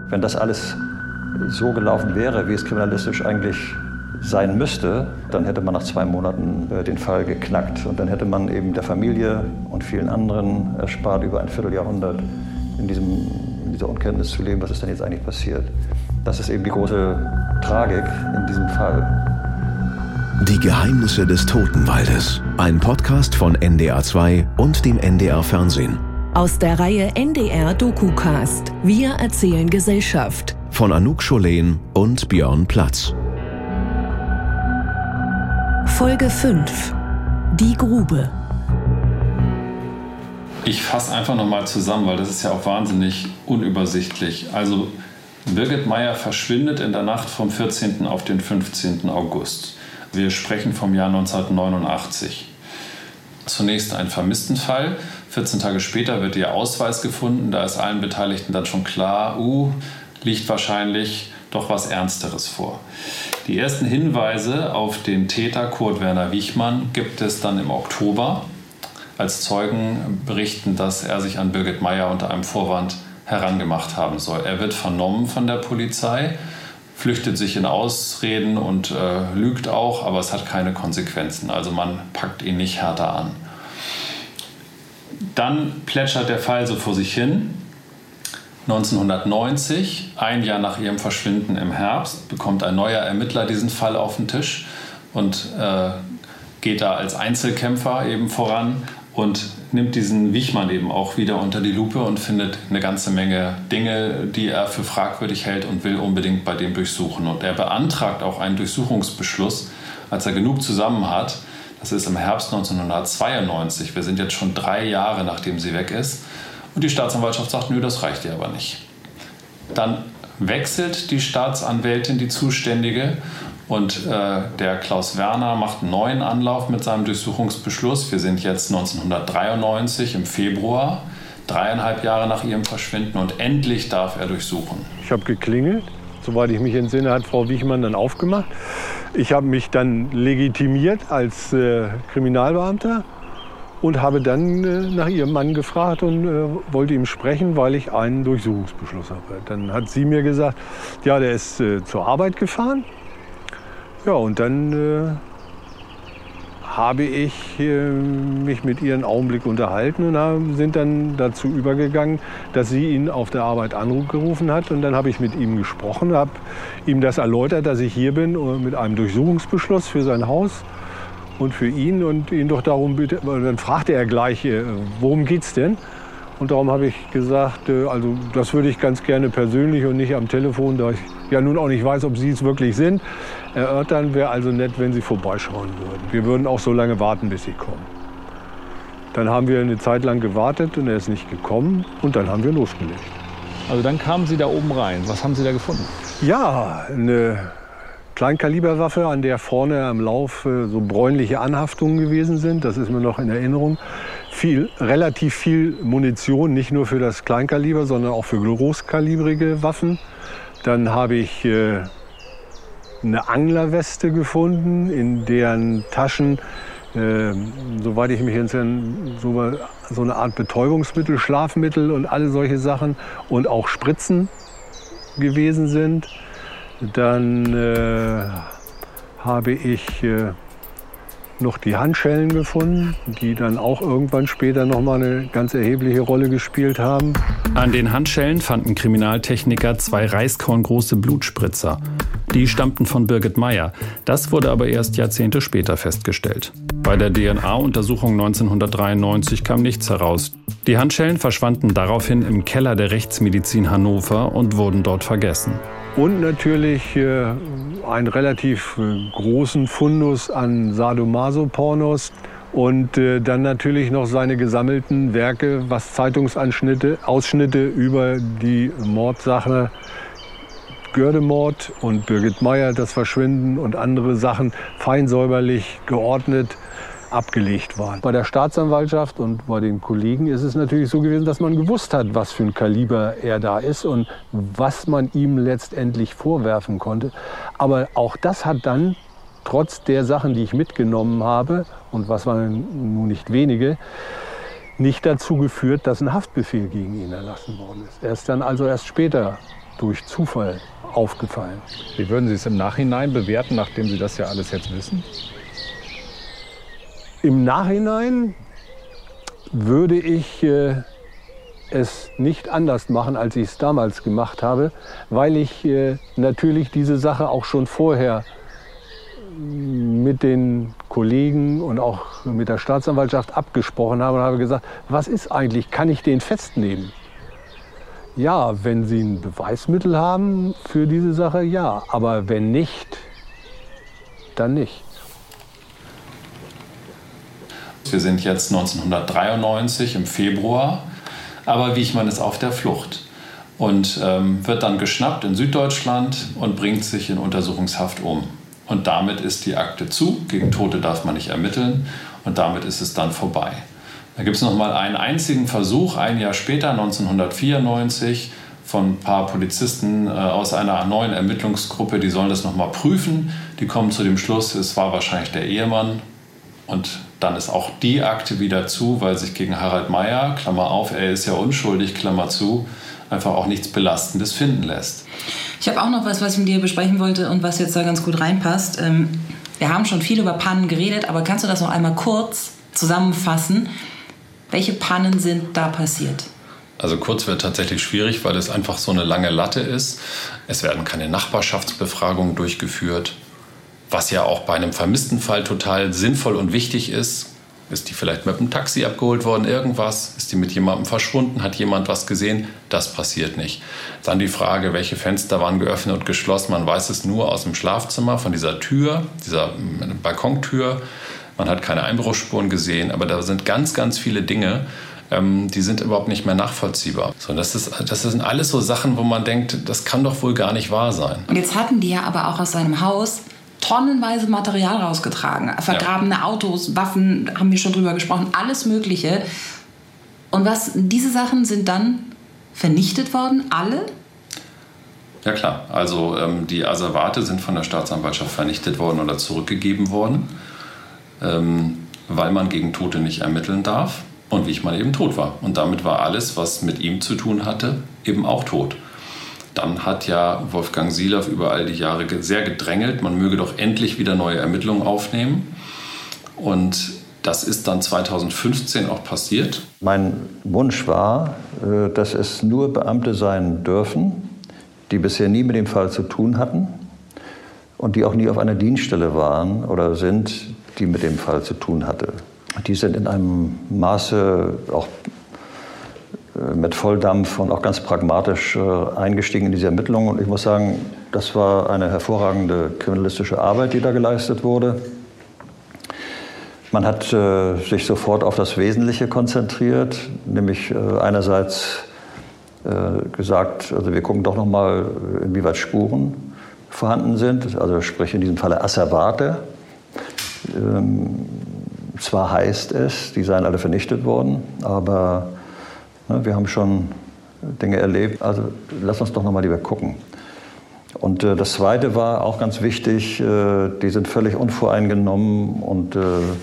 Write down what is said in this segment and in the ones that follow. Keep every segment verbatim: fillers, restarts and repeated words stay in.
Wenn das alles so gelaufen wäre, wie es kriminalistisch eigentlich sein müsste, dann hätte man nach zwei Monaten äh, den Fall geknackt. Und dann hätte man eben der Familie und vielen anderen erspart, über ein Vierteljahrhundert in, diesem, in dieser Unkenntnis zu leben, was ist denn jetzt eigentlich passiert. Das ist eben die große Tragik in diesem Fall. Die Geheimnisse des Totenwaldes. Ein Podcast von N D R zwei und dem N D R Fernsehen. Aus der Reihe N D R DokuCast. Wir erzählen Gesellschaft. Von Anouk Scholen und Björn Platz. Folge fünf. Die Grube. Ich fasse einfach nochmal zusammen, weil das ist ja auch wahnsinnig unübersichtlich. Also Birgit Meyer verschwindet in der Nacht vom vierzehnten auf den fünfzehnten August. Wir sprechen vom Jahr neunzehnhundertneunundachtzig. Zunächst ein Vermisstenfall. vierzehn Tage später wird ihr Ausweis gefunden. Da ist allen Beteiligten dann schon klar, uh, liegt wahrscheinlich doch was Ernsteres vor. Die ersten Hinweise auf den Täter Kurt Werner Wichmann gibt es dann im Oktober, als Zeugen berichten, dass er sich an Birgit Meyer unter einem Vorwand herangemacht haben soll. Er wird vernommen von der Polizei, flüchtet sich in Ausreden und äh, lügt auch, aber es hat keine Konsequenzen. Also man packt ihn nicht härter an. Dann plätschert der Fall so vor sich hin. neunzehnhundertneunzig, ein Jahr nach ihrem Verschwinden im Herbst, bekommt ein neuer Ermittler diesen Fall auf den Tisch und äh, geht da als Einzelkämpfer eben voran und nimmt diesen Wichmann eben auch wieder unter die Lupe und findet eine ganze Menge Dinge, die er für fragwürdig hält und will unbedingt bei dem durchsuchen. Und er beantragt auch einen Durchsuchungsbeschluss, als er genug zusammen hat. Das ist im Herbst neunzehnhundertzweiundneunzig. Wir sind jetzt schon drei Jahre, nachdem sie weg ist. Und die Staatsanwaltschaft sagt, nö, das reicht ihr aber nicht. Dann wechselt die Staatsanwältin, die Zuständige, und äh, der Klaus Werner macht einen neuen Anlauf mit seinem Durchsuchungsbeschluss. Wir sind jetzt neunzehnhundertdreiundneunzig im Februar, dreieinhalb Jahre nach ihrem Verschwinden, und endlich darf er durchsuchen. Ich habe geklingelt. Soweit ich mich entsinne, hat Frau Wichmann dann aufgemacht. Ich habe mich dann legitimiert als äh, Kriminalbeamter und habe dann äh, nach ihrem Mann gefragt und äh, wollte ihm sprechen, weil ich einen Durchsuchungsbeschluss habe. Dann hat sie mir gesagt, ja, der ist äh, zur Arbeit gefahren. Ja, und dann äh, habe ich äh, mich mit ihr einen Augenblick unterhalten und haben, sind dann dazu übergegangen, dass sie ihn auf der Arbeit angerufen hat. Und dann habe ich mit ihm gesprochen, habe ihm das erläutert, dass ich hier bin äh, mit einem Durchsuchungsbeschluss für sein Haus und für ihn und ihn doch darum bitte. Dann fragte er gleich, äh, worum geht's denn? Und darum habe ich gesagt, äh, also das würde ich ganz gerne persönlich und nicht am Telefon, da ich ja nun auch nicht weiß, ob Sie es wirklich sind, erörtern. Wäre also nett, wenn Sie vorbeischauen würden. Wir würden auch so lange warten, bis Sie kommen. Dann haben wir eine Zeit lang gewartet und er ist nicht gekommen und dann haben wir losgelegt. Also dann kamen Sie da oben rein. Was haben Sie da gefunden? Ja, eine Kleinkaliberwaffe, an der vorne am Lauf so bräunliche Anhaftungen gewesen sind. Das ist mir noch in Erinnerung. Viel, relativ viel Munition, nicht nur für das Kleinkaliber, sondern auch für großkalibrige Waffen. Dann habe ich äh, eine Anglerweste gefunden, in deren Taschen, äh, soweit ich mich entsinne, so, so eine Art Betäubungsmittel, Schlafmittel und alle solche Sachen und auch Spritzen gewesen sind. Dann äh, habe ich äh, noch die Handschellen gefunden, die dann auch irgendwann später noch mal eine ganz erhebliche Rolle gespielt haben. An den Handschellen fanden Kriminaltechniker zwei reiskorngroße Blutspritzer. Die stammten von Birgit Meyer. Das wurde aber erst Jahrzehnte später festgestellt. Bei der D N A-Untersuchung neunzehnhundertdreiundneunzig kam nichts heraus. Die Handschellen verschwanden daraufhin im Keller der Rechtsmedizin Hannover und wurden dort vergessen. Und natürlich äh, einen relativ äh, großen Fundus an Sadomaso-Pornos und äh, dann natürlich noch seine gesammelten Werke, was Zeitungsanschnitte, Ausschnitte über die Mordsache Göhrde-Mord und Birgit Meyer, das Verschwinden und andere Sachen fein säuberlich geordnet abgelegt waren. Bei der Staatsanwaltschaft und bei den Kollegen ist es natürlich so gewesen, dass man gewusst hat, was für ein Kaliber er da ist und was man ihm letztendlich vorwerfen konnte. Aber auch das hat dann, trotz der Sachen, die ich mitgenommen habe, und was waren nun nicht wenige, nicht dazu geführt, dass ein Haftbefehl gegen ihn erlassen worden ist. Er ist dann also erst später durch Zufall aufgefallen. Wie würden Sie es im Nachhinein bewerten, nachdem Sie das ja alles jetzt wissen? Im Nachhinein würde ich äh, es nicht anders machen, als ich es damals gemacht habe, weil ich äh, natürlich diese Sache auch schon vorher mit den Kollegen und auch mit der Staatsanwaltschaft abgesprochen habe und habe gesagt, was ist eigentlich, kann ich den festnehmen? Ja, wenn Sie ein Beweismittel haben für diese Sache, ja. Aber wenn nicht, dann nicht. Wir sind jetzt neunzehnhundertdreiundneunzig im Februar, aber Wichmann ist auf der Flucht und ähm, wird dann geschnappt in Süddeutschland und bringt sich in Untersuchungshaft um. Und damit ist die Akte zu, gegen Tote darf man nicht ermitteln und damit ist es dann vorbei. Da gibt es noch mal einen einzigen Versuch, ein Jahr später, neunzehnhundertvierundneunzig, von ein paar Polizisten äh, aus einer neuen Ermittlungsgruppe, die sollen das noch mal prüfen. Die kommen zu dem Schluss, es war wahrscheinlich der Ehemann. Und dann ist auch die Akte wieder zu, weil sich gegen Harald Meyer, Klammer auf, er ist ja unschuldig, Klammer zu, einfach auch nichts Belastendes finden lässt. Ich habe auch noch was, was ich mit dir besprechen wollte und was jetzt da ganz gut reinpasst. Wir haben schon viel über Pannen geredet, aber kannst du das noch einmal kurz zusammenfassen? Welche Pannen sind da passiert? Also kurz wird tatsächlich schwierig, weil es einfach so eine lange Latte ist. Es werden keine Nachbarschaftsbefragungen durchgeführt. Was ja auch bei einem vermissten Fall total sinnvoll und wichtig ist. Ist die vielleicht mit einem Taxi abgeholt worden, irgendwas? Ist die mit jemandem verschwunden? Hat jemand was gesehen? Das passiert nicht. Dann die Frage, welche Fenster waren geöffnet und geschlossen? Man weiß es nur aus dem Schlafzimmer, von dieser Tür, dieser Balkontür. Man hat keine Einbruchsspuren gesehen, aber da sind ganz, ganz viele Dinge, ähm, die sind überhaupt nicht mehr nachvollziehbar. So, das ist, das sind alles so Sachen, wo man denkt, das kann doch wohl gar nicht wahr sein. Und jetzt hatten die ja aber auch aus seinem Haus tonnenweise Material rausgetragen. Vergrabene ja. Autos, Waffen, haben wir schon drüber gesprochen, alles Mögliche. Und was, diese Sachen sind dann vernichtet worden, alle? Ja klar, also ähm, die Asservate sind von der Staatsanwaltschaft vernichtet worden oder zurückgegeben worden, ähm, weil man gegen Tote nicht ermitteln darf und Wichmann eben tot war. Und damit war alles, was mit ihm zu tun hatte, eben auch tot. Dann hat ja Wolfgang Sielaff über all die Jahre sehr gedrängelt, man möge doch endlich wieder neue Ermittlungen aufnehmen. Und das ist dann zweitausendfünfzehn auch passiert. Mein Wunsch war, dass es nur Beamte sein dürfen, die bisher nie mit dem Fall zu tun hatten und die auch nie auf einer Dienststelle waren oder sind, die mit dem Fall zu tun hatte. Die sind in einem Maße auch mit Volldampf und auch ganz pragmatisch äh, eingestiegen in diese Ermittlungen. Und ich muss sagen, das war eine hervorragende kriminalistische Arbeit, die da geleistet wurde. Man hat äh, sich sofort auf das Wesentliche konzentriert, nämlich äh, einerseits äh, gesagt, also wir gucken doch noch mal, inwieweit Spuren vorhanden sind, also sprich in diesem Falle Asservate. Ähm, zwar heißt es, die seien alle vernichtet worden, aber wir haben schon Dinge erlebt, also lass uns doch noch mal lieber gucken. Und äh, das Zweite war auch ganz wichtig, äh, die sind völlig unvoreingenommen und äh,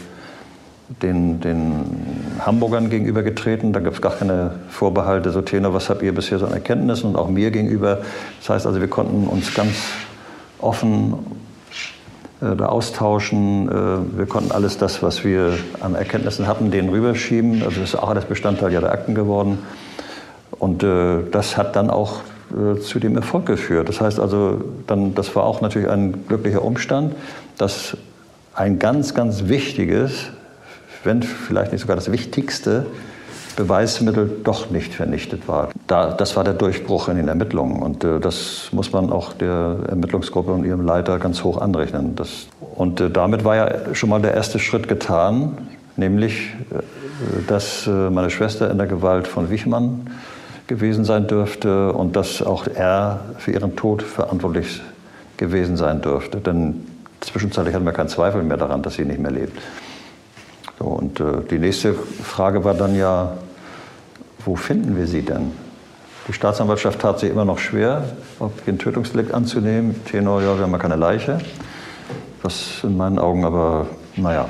den, den Hamburgern gegenübergetreten. Da gab es gar keine Vorbehalte, so Tenor, was habt ihr bisher so an Erkenntnissen und auch mir gegenüber. Das heißt also, wir konnten uns ganz offen äh, da austauschen. Äh, wir konnten alles das, was wir an Erkenntnissen hatten, denen rüberschieben. Also das ist auch alles Bestandteil ja der Akten geworden. Und äh, das hat dann auch äh, zu dem Erfolg geführt. Das heißt also, dann, das war auch natürlich ein glücklicher Umstand, dass ein ganz, ganz wichtiges, wenn vielleicht nicht sogar das wichtigste Beweismittel doch nicht vernichtet war. Da, das war der Durchbruch in den Ermittlungen. Und äh, das muss man auch der Ermittlungsgruppe und ihrem Leiter ganz hoch anrechnen. Das, und äh, damit war ja schon mal der erste Schritt getan, nämlich, äh, dass äh, meine Schwester in der Gewalt von Wichmann gewesen sein dürfte und dass auch er für ihren Tod verantwortlich gewesen sein dürfte. Denn zwischenzeitlich hatten wir keinen Zweifel mehr daran, dass sie nicht mehr lebt. So, und äh, die nächste Frage war dann ja, wo finden wir sie denn? Die Staatsanwaltschaft tat sich immer noch schwer, ein Tötungsdelikt anzunehmen. Tenor, ja, wir haben ja keine Leiche. Was in meinen Augen aber, naja,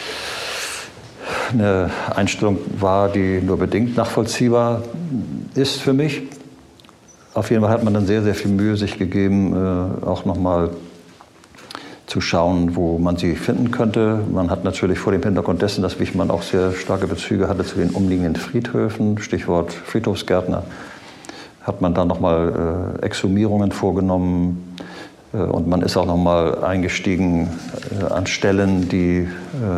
eine Einstellung war, die nur bedingt nachvollziehbar ist für mich. Auf jeden Fall hat man dann sehr, sehr viel Mühe sich gegeben, äh, auch nochmal zu schauen, wo man sie finden könnte. Man hat natürlich vor dem Hintergrund dessen, dass Wichmann auch sehr starke Bezüge hatte zu den umliegenden Friedhöfen, Stichwort Friedhofsgärtner, hat man dann nochmal äh, Exhumierungen vorgenommen äh, und man ist auch nochmal eingestiegen äh, an Stellen, die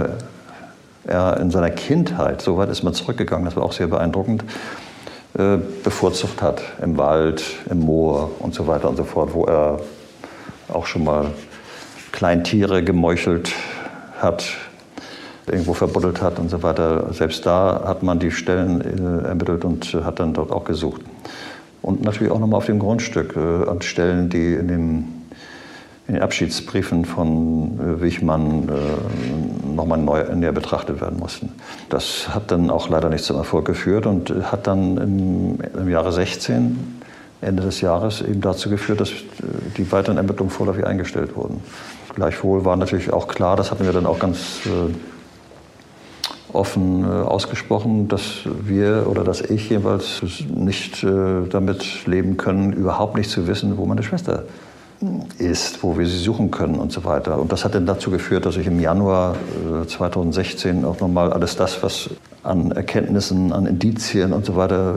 äh, er in seiner Kindheit, so weit ist man zurückgegangen, das war auch sehr beeindruckend, äh, bevorzugt hat. Im Wald, im Moor und so weiter und so fort, wo er auch schon mal Kleintiere gemeuchelt hat, irgendwo verbuddelt hat und so weiter. Selbst da hat man die Stellen äh, ermittelt und äh, hat dann dort auch gesucht. Und natürlich auch nochmal auf dem Grundstück äh, an Stellen, die in, dem, in den Abschiedsbriefen von äh, Wichmann äh, nochmal neu, näher betrachtet werden mussten. Das hat dann auch leider nicht zum Erfolg geführt und äh, hat dann im, im Jahre sechzehn, Ende des Jahres, eben dazu geführt, dass äh, die weiteren Ermittlungen vorläufig eingestellt wurden. Gleichwohl war natürlich auch klar, das hatten wir dann auch ganz äh, offen äh, ausgesprochen, dass wir oder dass ich jeweils nicht äh, damit leben können, überhaupt nicht zu wissen, wo meine Schwester ist, wo wir sie suchen können und so weiter. Und das hat dann dazu geführt, dass ich im Januar äh, zweitausendsechzehn auch nochmal alles das, was an Erkenntnissen, an Indizien und so weiter,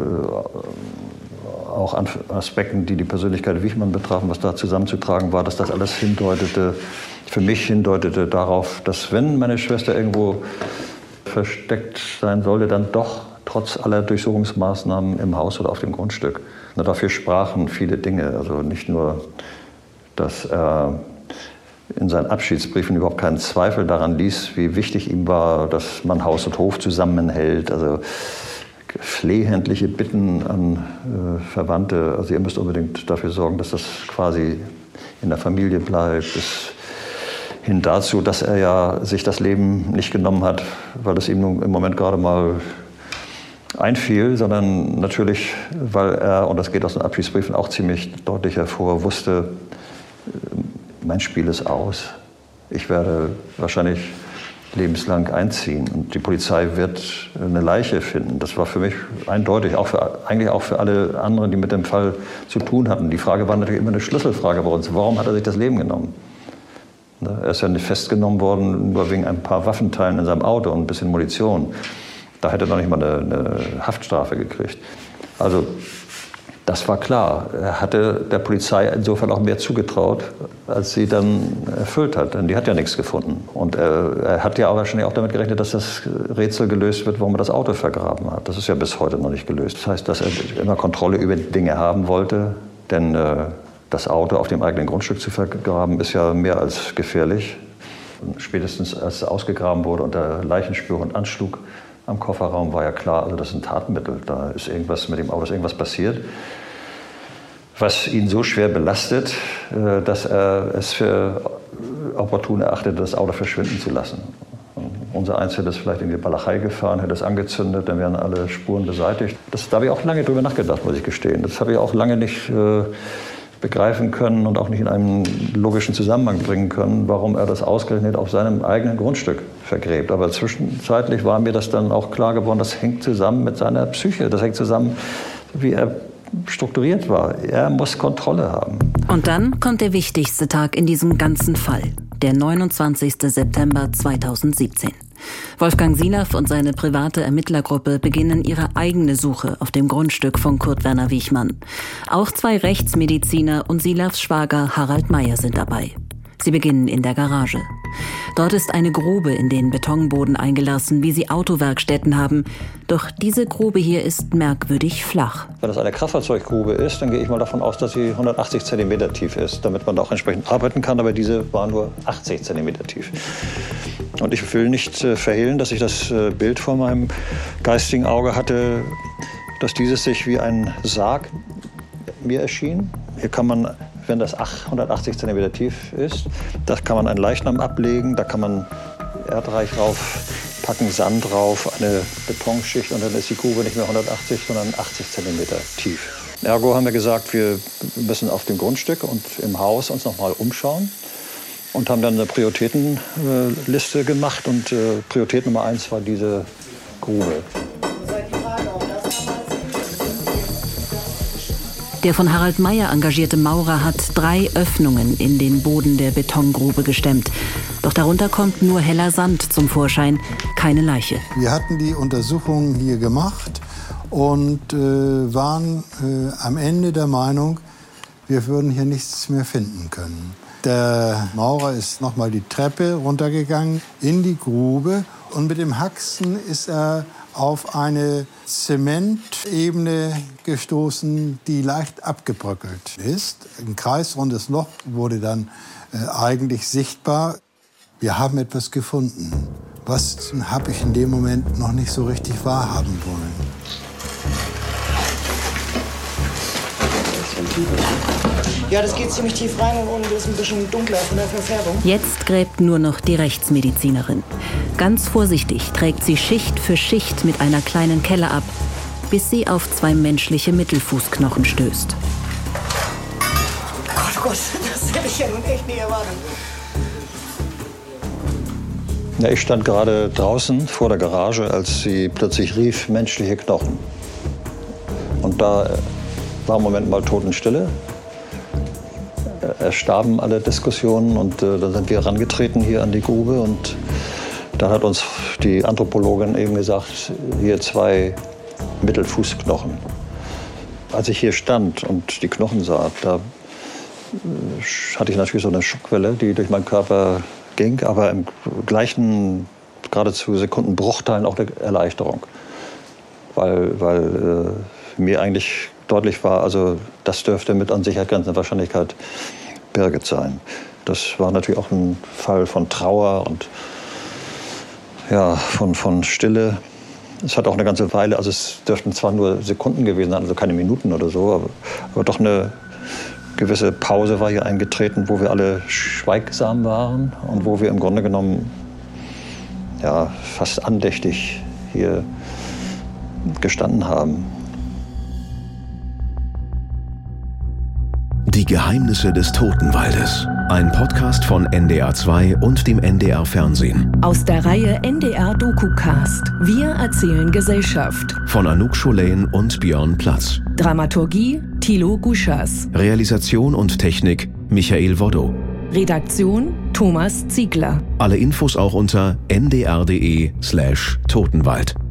äh, auch an Aspekten, die die Persönlichkeit Wichmann betrafen, was da zusammenzutragen war, dass das alles hindeutete, für mich hindeutete darauf, dass wenn meine Schwester irgendwo versteckt sein sollte, dann doch trotz aller Durchsuchungsmaßnahmen im Haus oder auf dem Grundstück. Und dafür sprachen viele Dinge, also nicht nur, dass er in seinen Abschiedsbriefen überhaupt keinen Zweifel daran ließ, wie wichtig ihm war, dass man Haus und Hof zusammenhält, also flehentliche Bitten an äh, Verwandte, also ihr müsst unbedingt dafür sorgen, dass das quasi in der Familie bleibt, bis hin dazu, dass er ja sich das Leben nicht genommen hat, weil es ihm nun im Moment gerade mal einfiel, sondern natürlich, weil er, und das geht aus den Abschiedsbriefen auch ziemlich deutlich hervor, wusste, mein Spiel ist aus. Ich werde wahrscheinlich lebenslang einziehen und die Polizei wird eine Leiche finden. Das war für mich eindeutig, auch für, eigentlich auch für alle anderen, die mit dem Fall zu tun hatten. Die Frage war natürlich immer eine Schlüsselfrage bei uns. Warum hat er sich das Leben genommen? Er ist ja nicht festgenommen worden, nur wegen ein paar Waffenteilen in seinem Auto und ein bisschen Munition. Da hätte er noch nicht mal eine, eine Haftstrafe gekriegt. Also das war klar. Er hatte der Polizei insofern auch mehr zugetraut, als sie dann erfüllt hat. Denn die hat ja nichts gefunden. Und er, er hat ja auch wahrscheinlich auch damit gerechnet, dass das Rätsel gelöst wird, warum er das Auto vergraben hat. Das ist ja bis heute noch nicht gelöst. Das heißt, dass er immer Kontrolle über die Dinge haben wollte. Denn äh, das Auto auf dem eigenen Grundstück zu vergraben, ist ja mehr als gefährlich. Und spätestens als es ausgegraben wurde und der Leichenspuren anschlug am Kofferraum, war ja klar, also das ist ein Tatmittel. Da ist irgendwas mit dem Auto, ist irgendwas passiert, was ihn so schwer belastet, dass er es für opportun erachtete, das Auto verschwinden zu lassen. Und unser Eins hätte es vielleicht in die Walachei gefahren, hätte es angezündet, dann wären alle Spuren beseitigt. Das, da habe ich auch lange drüber nachgedacht, muss ich gestehen. Das habe ich auch lange nicht äh, begreifen können und auch nicht in einen logischen Zusammenhang bringen können, warum er das ausgerechnet auf seinem eigenen Grundstück vergräbt. Aber zwischenzeitlich war mir das dann auch klar geworden, das hängt zusammen mit seiner Psyche, das hängt zusammen, wie er strukturiert war. Er muss Kontrolle haben. Und dann kommt der wichtigste Tag in diesem ganzen Fall, der neunundzwanzigster September zweitausendsiebzehn. Wolfgang Silaff und seine private Ermittlergruppe beginnen ihre eigene Suche auf dem Grundstück von Kurt Werner Wichmann. Auch zwei Rechtsmediziner und Silaffs Schwager Harald Meyer sind dabei. Sie beginnen in der Garage. Dort ist eine Grube in den Betonboden eingelassen, wie sie Autowerkstätten haben. Doch diese Grube hier ist merkwürdig flach. Wenn das eine Kraftfahrzeuggrube ist, dann gehe ich mal davon aus, dass sie hundertachtzig Zentimeter tief ist, damit man da auch entsprechend arbeiten kann. Aber diese war nur achtzig Zentimeter tief. Und ich will nicht äh, verhehlen, dass ich das äh, Bild vor meinem geistigen Auge hatte, dass dieses sich wie ein Sarg mir erschien. Hier kann man, wenn das hundertachtzig Zentimeter tief ist, da kann man einen Leichnam ablegen, da kann man Erdreich draufpacken, Sand drauf, eine Betonschicht und dann ist die Grube nicht mehr hundertachtzig, sondern achtzig Zentimeter tief. Ergo haben wir gesagt, wir müssen auf dem Grundstück und im Haus uns noch mal umschauen und haben dann eine Prioritätenliste gemacht und äh, Priorität Nummer eins war diese Grube. Der von Harald Meyer engagierte Maurer hat drei Öffnungen in den Boden der Betongrube gestemmt. Doch darunter kommt nur heller Sand zum Vorschein, keine Leiche. Wir hatten die Untersuchungen hier gemacht und äh, waren äh, am Ende der Meinung, wir würden hier nichts mehr finden können. Der Maurer ist nochmal die Treppe runtergegangen in die Grube und mit dem Haxen ist er auf eine Zementebene gestoßen, die leicht abgebröckelt ist. Ein kreisrundes Loch wurde dann äh, eigentlich sichtbar. Wir haben etwas gefunden. Was habe ich in dem Moment noch nicht so richtig wahrhaben wollen. Ja, das geht ziemlich tief rein und unten ist ein bisschen dunkler von der Verfärbung. Jetzt gräbt nur noch die Rechtsmedizinerin. Ganz vorsichtig trägt sie Schicht für Schicht mit einer kleinen Kelle ab, bis sie auf zwei menschliche Mittelfußknochen stößt. Gott, Gott, das hätte ich ja nun echt nie erwartet. Ja, ich stand gerade draußen vor der Garage, als sie plötzlich rief, menschliche Knochen. Und da war im Moment mal Totenstille. Erstarben alle Diskussionen und äh, dann sind wir herangetreten hier an die Grube und da hat uns die Anthropologin eben gesagt, hier zwei Mittelfußknochen. Als ich hier stand und die Knochen sah, da äh, hatte ich natürlich so eine Schockwelle, die durch meinen Körper ging, aber im gleichen, geradezu Sekundenbruchteilen auch eine Erleichterung. Weil, weil äh, mir eigentlich deutlich war, also das dürfte mit an Sicherheit grenzender Wahrscheinlichkeit Birgit sein. Das war natürlich auch ein Fall von Trauer und ja, von, von Stille. Es hat auch eine ganze Weile, also es dürften zwar nur Sekunden gewesen sein, also keine Minuten oder so, aber, aber doch eine gewisse Pause war hier eingetreten, wo wir alle schweigsam waren und wo wir im Grunde genommen ja, fast andächtig hier gestanden haben. Die Geheimnisse des Totenwaldes. Ein Podcast von N D R zwei und dem N D R Fernsehen. Aus der Reihe N D R Doku-Cast. Wir erzählen Gesellschaft. Von Anouk Scholain und Björn Platz. Dramaturgie Thilo Guschas. Realisation und Technik Michael Woddo. Redaktion Thomas Ziegler. Alle Infos auch unter n d r punkt d e slash Totenwald.